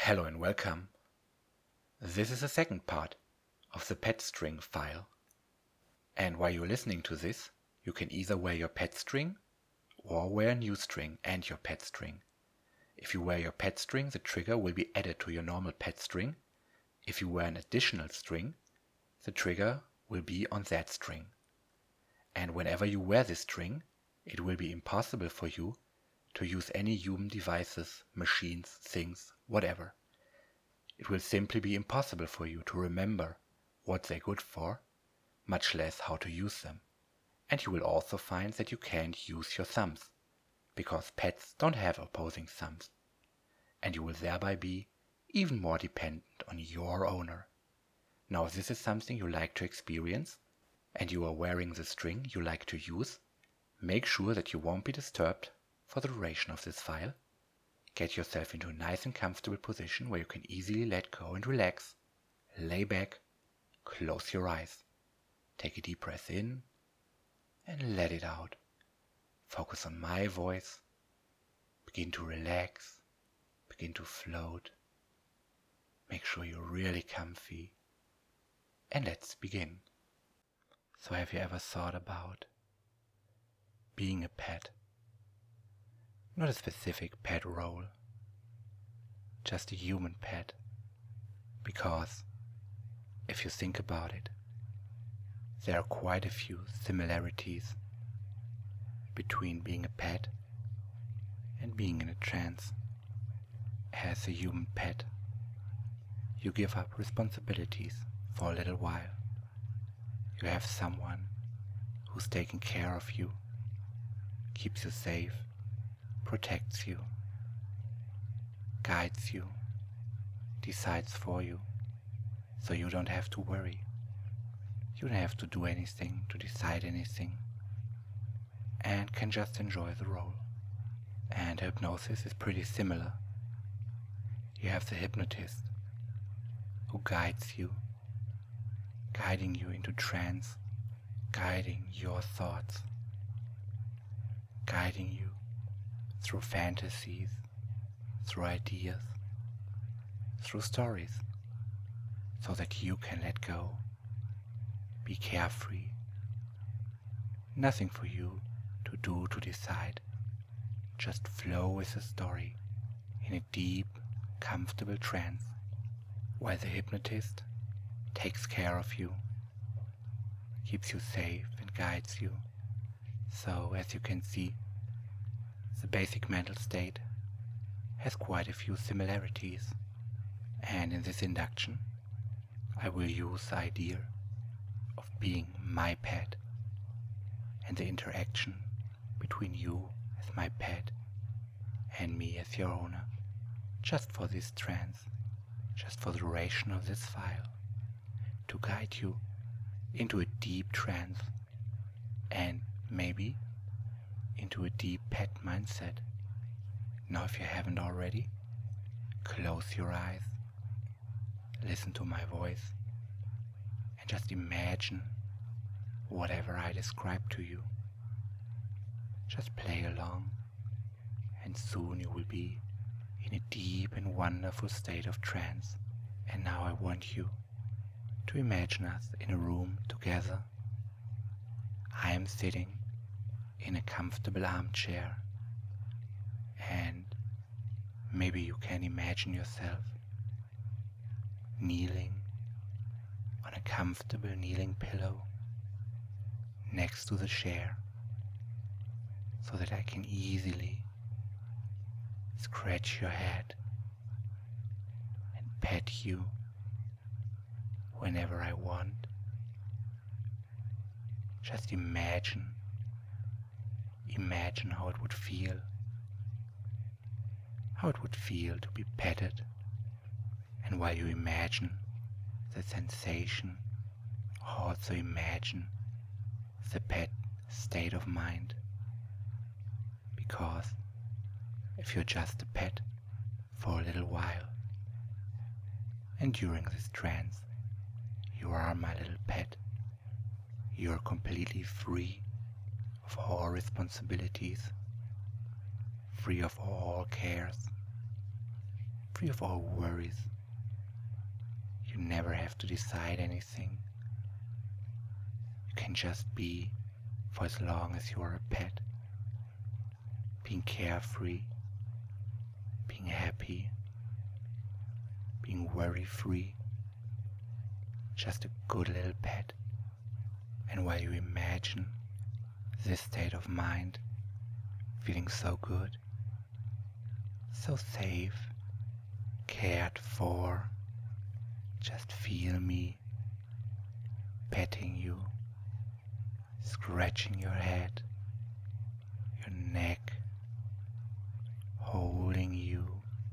Hello and welcome. This is the second part of the pet string file. And while you're listening to this, you can either wear your pet string or wear a new string and your pet string. If you wear your pet string, the trigger will be added to your normal pet string. If you wear an additional string, the trigger will be on that string. And whenever you wear this string, it will be impossible for you to use any human devices, machines, things, whatever. It will simply be impossible for you to remember what they're good for, much less how to use them. And you will also find that you can't use your thumbs, because pets don't have opposing thumbs. And you will thereby be even more dependent on your owner. Now, if this is something you like to experience, and you are wearing the string you like to use, make sure that you won't be disturbed for the duration of this file. Get yourself into a nice and comfortable position where you can easily let go and relax. Lay back, close your eyes, take a deep breath in and let it out. Focus on my voice, begin to relax, begin to float. Make sure you're really comfy, and let's begin. So have you ever thought about being a pet? Not a specific pet role, just a human pet. Because, if you think about it, there are quite a few similarities between being a pet and being in a trance. As a human pet, you give up responsibilities for a little while. You have someone who's taking care of you, keeps you safe, protects you, guides you, decides for you, so you don't have to worry. You don't have to do anything, to decide anything, and can just enjoy the role. And hypnosis is pretty similar. You have the hypnotist who guides you, guiding you into trance, guiding your thoughts, guiding you through fantasies, through ideas, through stories, so that you can let go, be carefree. Nothing for you to do, to decide. Just flow with the story in a deep, comfortable trance, while the hypnotist takes care of you, keeps you safe and guides you. So, as you can see, the basic mental state has quite a few similarities, and in this induction I will use the idea of being my pet and the interaction between you as my pet and me as your owner, just for this trance, just for the duration of this file, to guide you into a deep trance and maybe into a deep pet mindset. Now, if you haven't already, close your eyes, listen to my voice, and just imagine whatever I describe to you. Just play along, and soon you will be in a deep and wonderful state of trance. And now I want you to imagine us in a room together. I am sitting in a comfortable armchair, and maybe you can imagine yourself kneeling on a comfortable kneeling pillow next to the chair, so that I can easily scratch your head and pet you whenever I want. Just imagine how it would feel, to be petted. And while you imagine the sensation, also imagine the pet state of mind. Because if you're just a pet for a little while, and during this trance you are my little pet, you are completely free of all responsibilities, free of all cares, free of all worries. You never have to decide anything. You can just be for as long as you are a pet, being carefree, being happy, being worry-free, just a good little pet. And while you imagine this state of mind, feeling so good, so safe, cared for, just feel me petting you, scratching your head, your neck, holding you,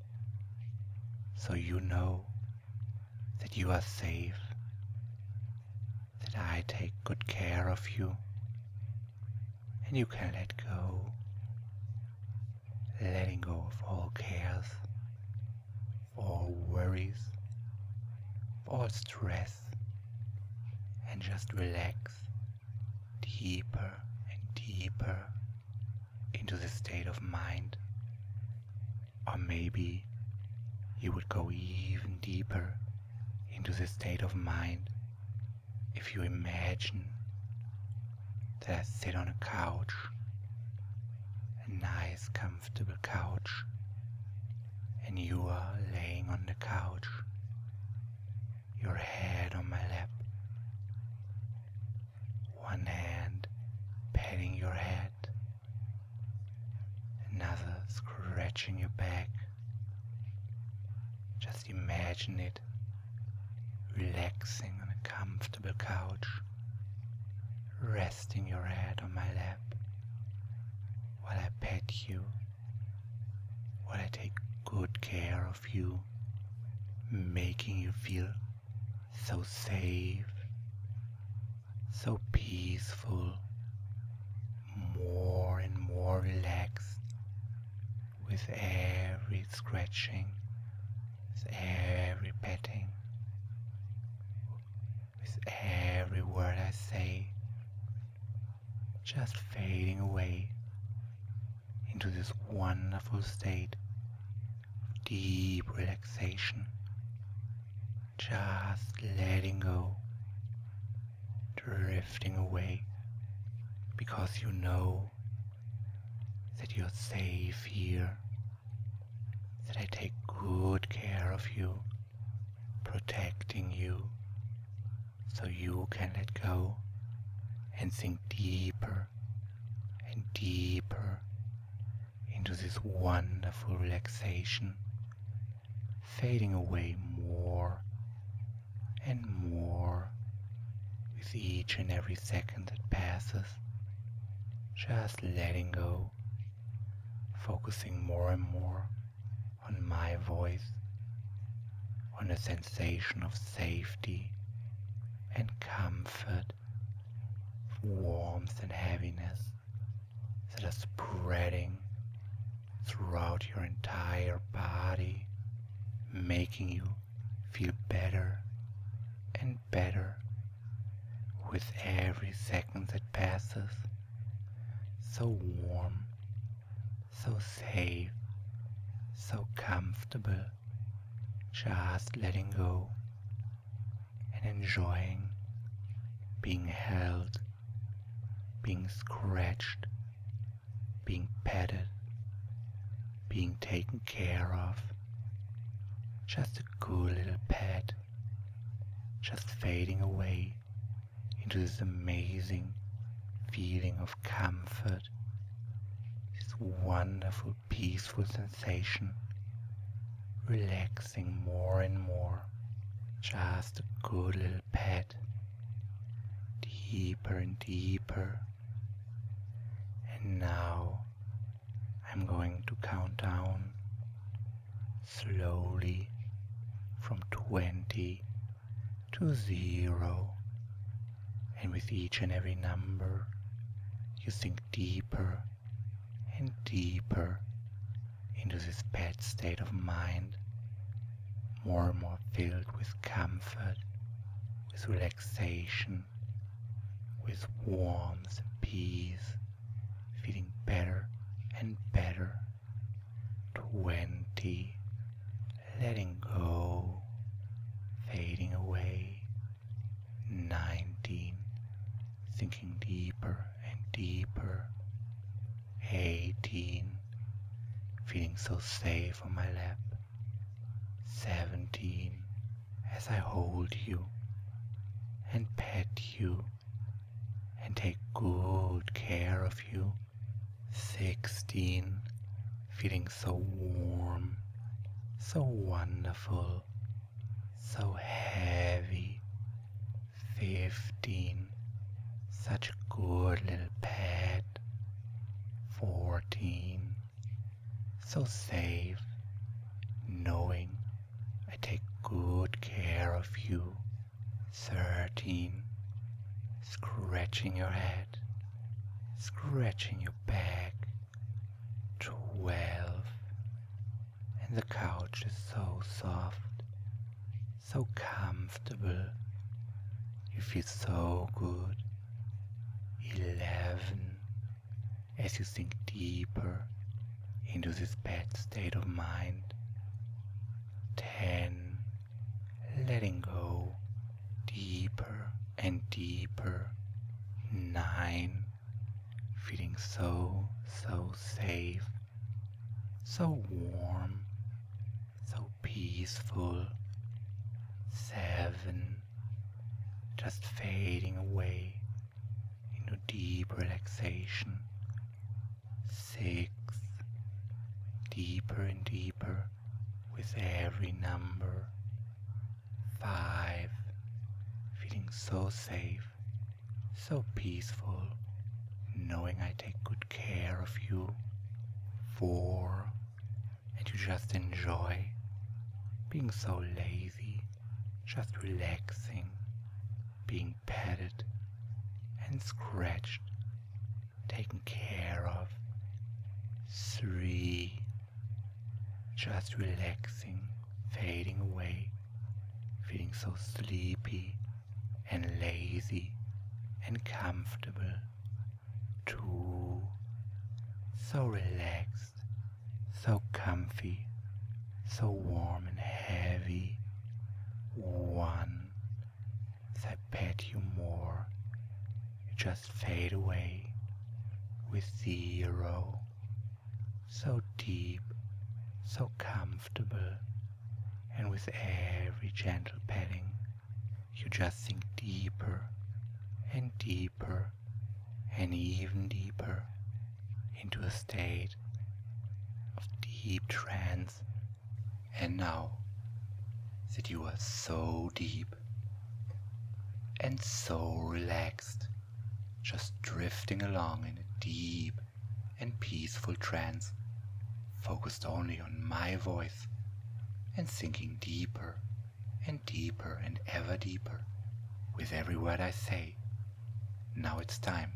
so you know that you are safe, that I take good care of you, and you can let go, letting go of all cares, of all worries, of all stress, and just relax deeper and deeper into the state of mind. Or maybe you would go even deeper into the state of mind if you imagine that I sit on a couch, a nice comfortable couch, and you are laying on the couch, your head on my lap, one hand patting your head, another scratching your back. Just imagine it, relaxing on a comfortable couch, resting your head on my lap, while I pet you, while I take good care of you, making you feel so safe, so peaceful, more and more relaxed with every scratching, with every petting, with every word I say, just fading away into this wonderful state of deep relaxation, just letting go, drifting away, because you know that you're safe here, that I take good care of you, protecting you, so you can let go and sink deeper and deeper into this wonderful relaxation, fading away more and more with each and every second that passes, just letting go, focusing more and more on my voice, on a sensation of safety and comfort, warmth and heaviness that are spreading throughout your entire body, making you feel better and better with every second that passes. So warm, so safe, so comfortable, just letting go and enjoying being held, being scratched, being petted, being taken care of. Just a good little pet, just fading away into this amazing feeling of comfort, this wonderful peaceful sensation, relaxing more and more. Just a good little pet, deeper and deeper. And now I'm going to count down slowly from 20 to 0, and with each and every number you sink deeper and deeper into this pet state of mind, more and more filled with comfort, with relaxation, with warmth and peace, feeling better and better. 20, letting go, fading away. 19, sinking deeper and deeper. 18, feeling so safe on my lap. 17, as I hold you and pet you and take good care of you. 16, feeling so warm, so wonderful, so heavy. 15, such a good little pet. 14, so safe, knowing I take good care of you. 13, scratching your head, scratching your back. 12, and the couch is so soft, so comfortable. You feel so good. 11, as you sink deeper into this pet state of mind. 10, letting go deeper and deeper. 9, feeling so safe, so warm, so peaceful. 7, just fading away into deep relaxation. 6, deeper and deeper with every number. 5, feeling so safe, so peaceful, knowing I take good care of you. 4, and you just enjoy being so lazy, just relaxing, being petted and scratched, taken care of. 3, just relaxing, fading away, feeling so sleepy and lazy and comfortable. 2, so relaxed, so comfy, so warm and heavy. 1, as I pet you more, you just fade away with 0, so deep, so comfortable, and with every gentle petting, you just sink deeper and deeper and even deeper into a state of deep trance. And now that you are so deep and so relaxed, just drifting along in a deep and peaceful trance, focused only on my voice and sinking deeper and deeper and ever deeper with every word I say. Now it's time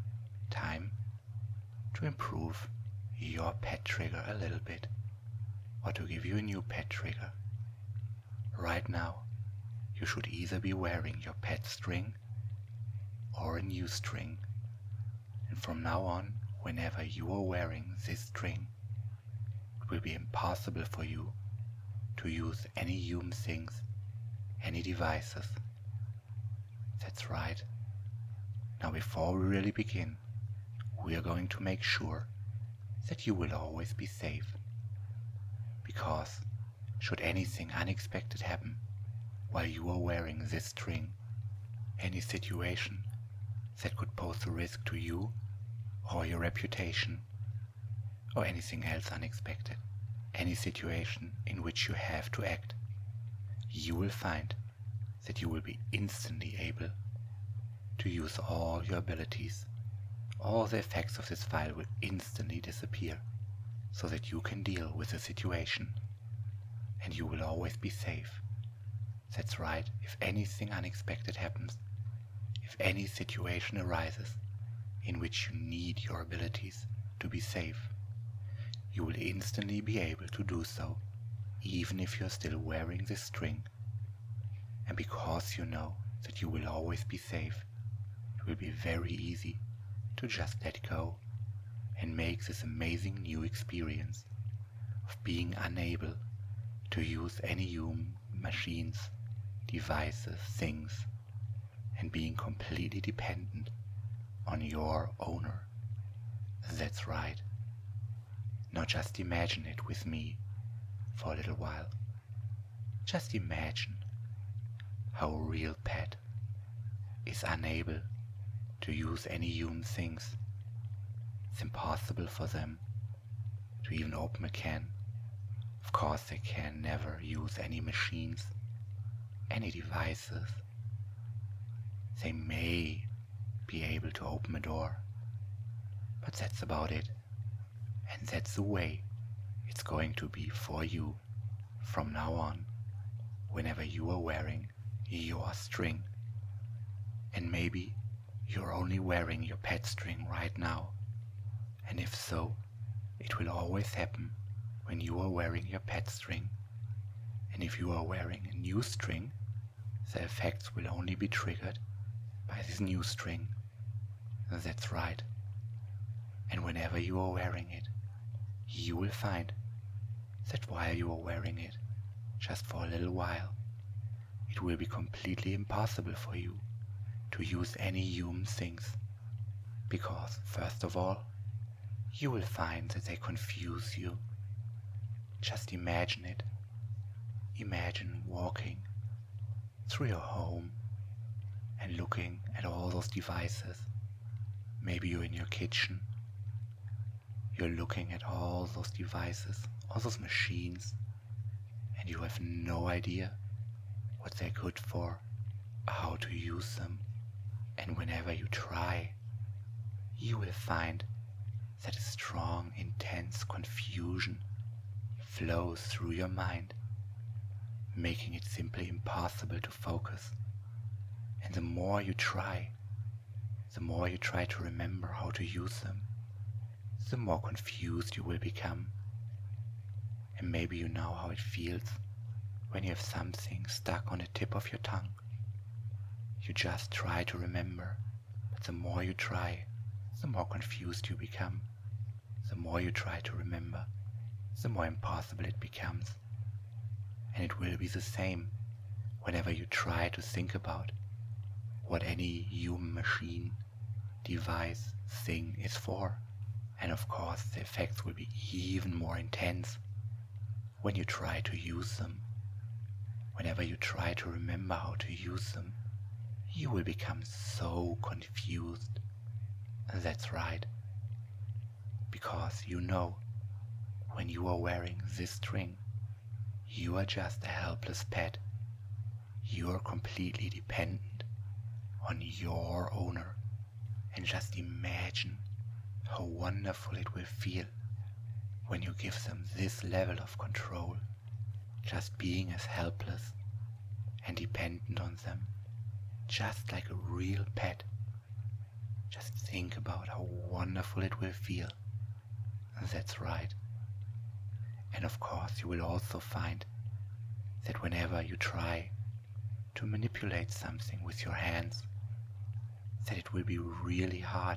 to improve your pet trigger a little bit, or to give you a new pet trigger. Right now, you should either be wearing your pet string or a new string, and from now on, whenever you are wearing this string, it will be impossible for you to use any human things, any devices. That's right. Now before we really begin, we are going to make sure that you will always be safe. Because should anything unexpected happen while you are wearing this string, any situation that could pose a risk to you or your reputation, or anything else unexpected, any situation in which you have to act, you will find that you will be instantly able to use all your abilities. All the effects of this file will instantly disappear, so that you can deal with the situation, and you will always be safe. That's right, if anything unexpected happens, if any situation arises in which you need your abilities to be safe, you will instantly be able to do so, even if you're still wearing this string. And because you know that you will always be safe, it will be very easy to just let go and make this amazing new experience of being unable to use any human, machines, devices, things, and being completely dependent on your owner. That's right. Now just imagine it with me for a little while. Just imagine how a real pet is unable to use any human things. It's impossible for them to even open a can. Of course they can never use any machines, any devices. They may be able to open a door, but that's about it. And that's the way it's going to be for you from now on, whenever you are wearing your string. And maybe you're only wearing your pet string right now. And if so, it will always happen when you are wearing your pet string. And if you are wearing a new string, the effects will only be triggered by this new string. That's right. And whenever you are wearing it, you will find that while you are wearing it, just for a little while, it will be completely impossible for you to use any human things. Because, first of all, you will find that they confuse you. Just imagine it. Imagine walking through your home and looking at all those devices. Maybe you're in your kitchen. You're looking at all those devices, all those machines, and you have no idea what they're good for, or how to use them. And whenever you try, you will find that a strong, intense confusion flows through your mind, making it simply impossible to focus. And the more you try to remember how to use them, the more confused you will become. And maybe you know how it feels when you have something stuck on the tip of your tongue. You just try to remember, but the more you try, the more confused you become. The more you try to remember, the more impossible it becomes. And it will be the same whenever you try to think about what any human machine, device, thing is for. And of course the effects will be even more intense when you try to use them. Whenever you try to remember how to use them, you will become so confused. And that's right. Because you know, when you are wearing this string, you are just a helpless pet. You are completely dependent on your owner. And just imagine how wonderful it will feel when you give them this level of control, just being as helpless and dependent on them, just like a real pet. Just think about how wonderful it will feel. That's right. And of course you will also find that whenever you try to manipulate something with your hands, that it will be really hard,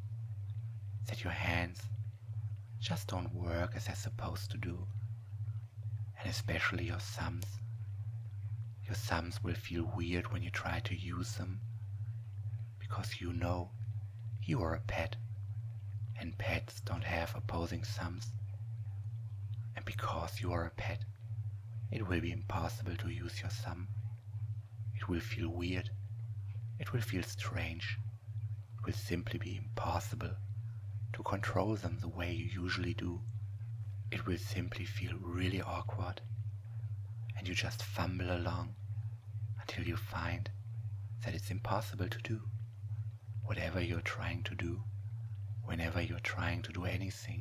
that your hands just don't work as they're supposed to do. And especially your thumbs. Your thumbs will feel weird when you try to use them, because you know you are a pet, and pets don't have opposing thumbs. And because you are a pet, it will be impossible to use your thumb. It will feel weird. It will feel strange. It will simply be impossible to control them the way you usually do. It will simply feel really awkward, and you just fumble along until you find that it's impossible to do whatever you're trying to do, whenever you're trying to do anything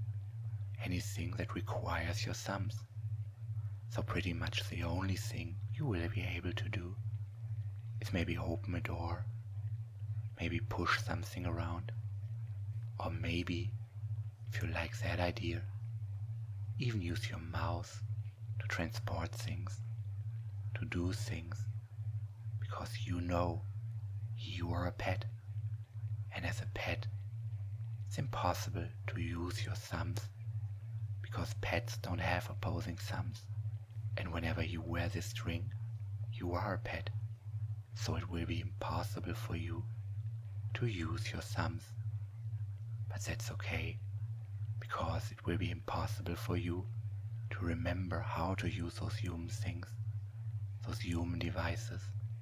that requires your thumbs. So pretty much the only thing you will be able to do is maybe open a door, maybe push something around, or maybe, if you like that idea, even use your mouth to transport things, to do things, because you know you are a pet, and as a pet it's impossible to use your thumbs, because pets don't have opposing thumbs. And whenever you wear this string, you are a pet. So it will be impossible for you to use your thumbs. But that's okay, because it will be impossible for you to remember how to use those human things, those human devices.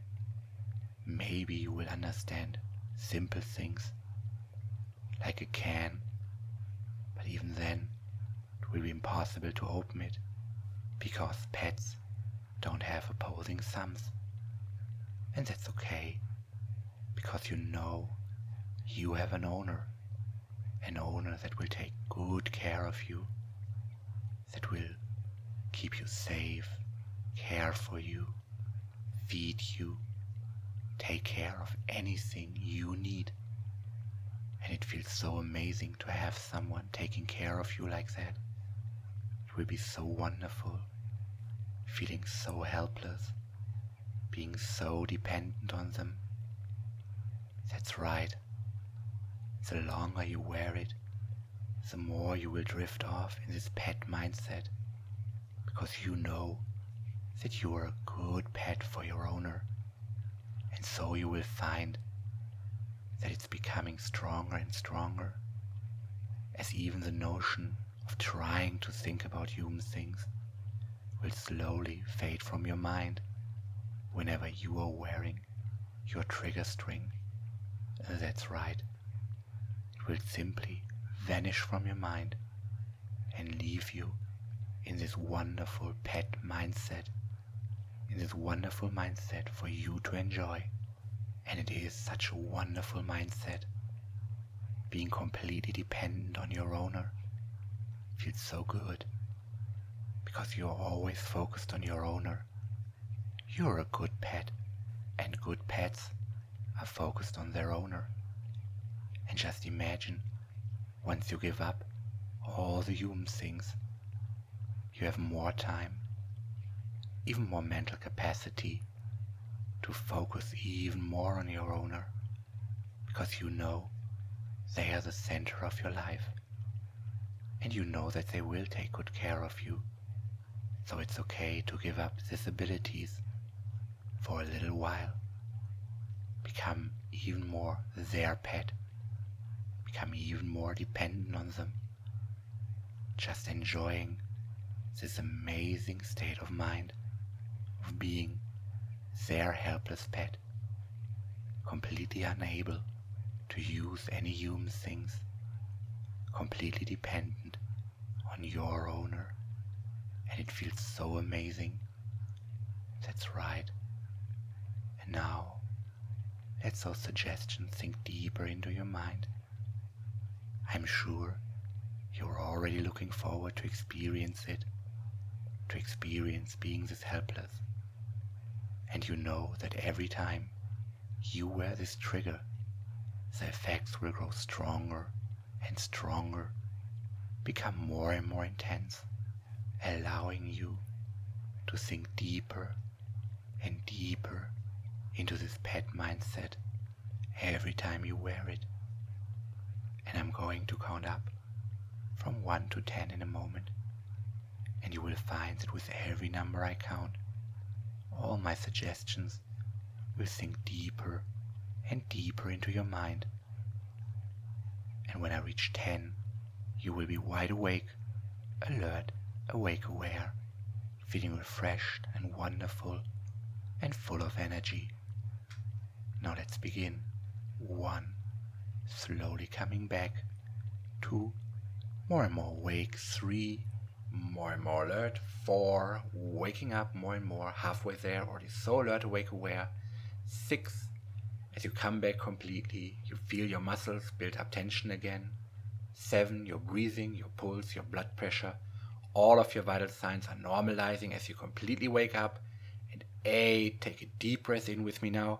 Maybe you will understand simple things like a can, but even then it will be impossible to open it, because pets don't have opposing thumbs. And that's okay, because you know you have an owner that will take good care of you, that will keep you safe, care for you, feed you, take care of anything you need. And it feels so amazing to have someone taking care of you like that. It will be so wonderful, feeling so helpless, being so dependent on them. That's right. The longer you wear it, the more you will drift off in this pet mindset, because you know that you are a good pet for your owner. And so you will find that it's becoming stronger and stronger, as even the notion of trying to think about human things will slowly fade from your mind whenever you are wearing your trigger string. That's right. It will simply vanish from your mind and leave you in this wonderful pet mindset, in this wonderful mindset for you to enjoy. And it is such a wonderful mindset. Being completely dependent on your owner feels so good, because you're always focused on your owner. You're a good pet, and good pets are focused on their owner. And just imagine, once you give up all the human things, you have more time, even more mental capacity to focus even more on your owner, because you know they are the center of your life, and you know that they will take good care of you. So it's okay to give up these abilities for a little while. Become even more their pet. Become even more dependent on them. Just enjoying this amazing state of mind of being their helpless pet, completely unable to use any human things, completely dependent on your owner. And it feels so amazing. That's right. And now, let those suggestions sink deeper into your mind. I'm sure you're already looking forward to experience it, to experience being this helpless. And you know that every time you wear this trigger, the effects will grow stronger and stronger, become more and more intense, allowing you to sink deeper and deeper into this pet mindset every time you wear it. And I'm going to count up from 1 to 10 in a moment, and you will find that with every number I count, all my suggestions will sink deeper and deeper into your mind. And when I reach 10, you will be wide awake, alert, awake, aware, feeling refreshed and wonderful and full of energy. Now let's begin. 1, slowly coming back. 2, more and more awake. 3, more and more alert. 4, waking up more and more, halfway there, already so alert, awake, aware. 6, as you come back completely, you feel your muscles build up tension again. 7, your breathing, your pulse, your blood pressure, all of your vital signs are normalizing as you completely wake up. And 8, take a deep breath in with me now.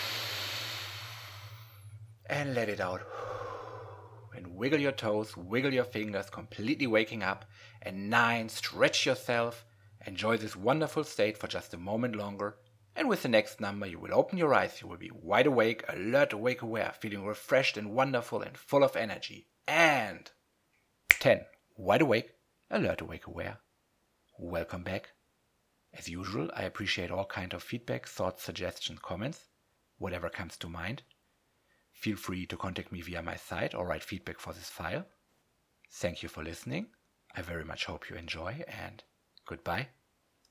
And let it out. And wiggle your toes, wiggle your fingers, completely waking up. And 9, stretch yourself. Enjoy this wonderful state for just a moment longer. And with the next number, you will open your eyes. You will be wide awake, alert, awake, aware, feeling refreshed and wonderful and full of energy. And 10, wide awake, alert, awake, aware. Welcome back As usual, I appreciate all kind of feedback, thoughts, suggestions, comments, whatever comes to mind. Feel free to contact me via my site or write feedback for this file. Thank you for listening. I very much hope you enjoy, and goodbye.